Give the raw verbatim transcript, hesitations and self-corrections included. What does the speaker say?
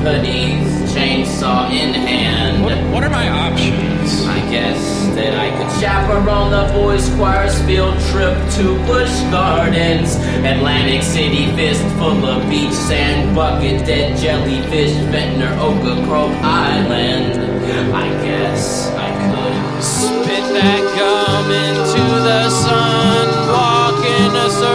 hoodies, chainsaw in hand. What, what are my options? I guess that I could chaperone the boys' choir's field trip to Busch Gardens, Atlantic City, fistful of beach sand, bucket, dead jellyfish, Ventnor, Oka, Crow Island.